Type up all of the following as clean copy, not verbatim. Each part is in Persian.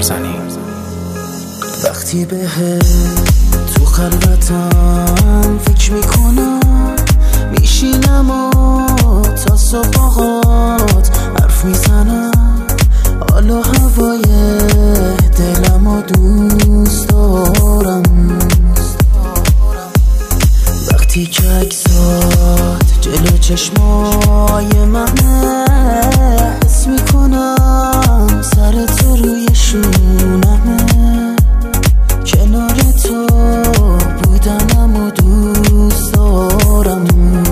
برزنی. وقتی بهت تو خلوتم فکر میکنم، میشینم و تا صبحات حرف میزنم. حالا هوای دلم و دوست دارم. وقتی که عکسات جلو چشمای منه، حس میکنم سر تو روی شونمه. کنار تو بودنم و دوست دارم.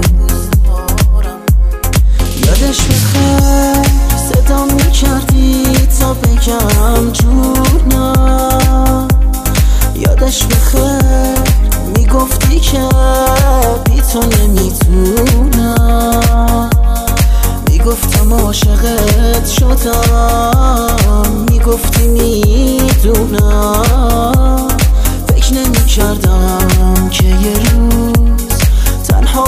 یادش بخیر صدا میکردی تا بگم جونم. یادش بخیر میگفتی که بی تو نمیتونم. میگفتم عاشقت شدم، میگفتی میدونم. فکر نمیکردم که یه روز تنها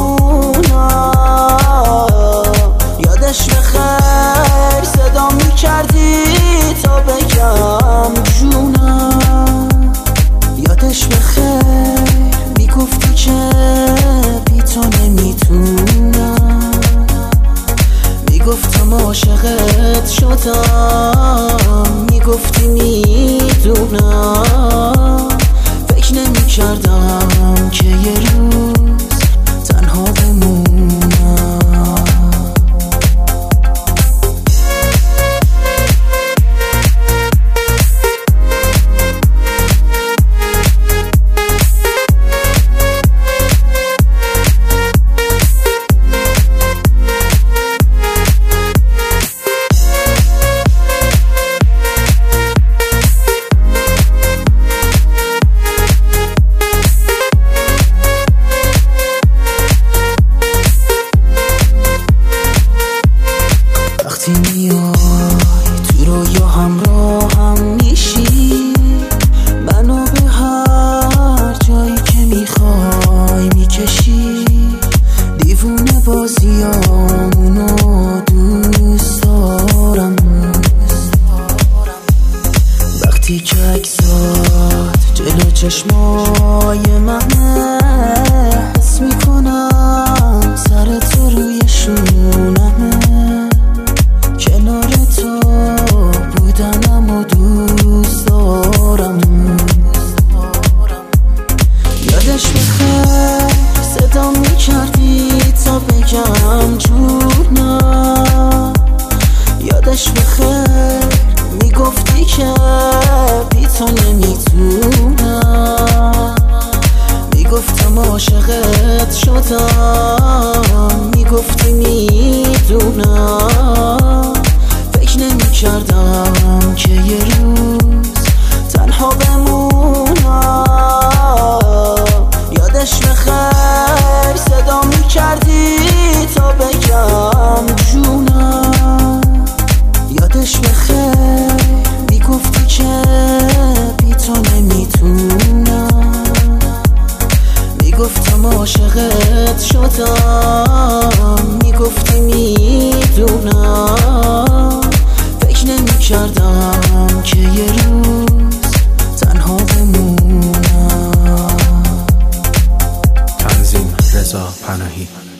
بمونم. یادش بخیر صدا میکردی تا بگم جونم. یادش بخیر میگفتی که بی تو نمیتونم. میگفتم عاشقت شدم، میگفتی میدونم. فکر نمیکردم که یه روز تنها بمونم. وقتی میای تو رویا همراهم میشی، منو به هر جایی که میخوای میکشی. دیوونه بازیامونو دوست دارم. وقتی که عکسات جلو چشمای منه، حس میکنم سر تو روی شونمه. کنار تو بودنم و دوست دارم. یادش بخیر صدا میکردی تا بگم جونم. یادش بخیر میگفتی که بی تو نمیتونم. میگفتم عاشقت شدم، میگفتی میدونم. فکر نمیکردم که یه روز تنها بمونم. یادش بخیر صدا میکردی تا بگم جونم. یادش بخیر میگفتی که بی تو نمیتونم. میگفتم عاشقت شدم، میگفتی میدونم. فکر نمیکردم که یه روز تنها بمونم. تنظیم رضا پناهی.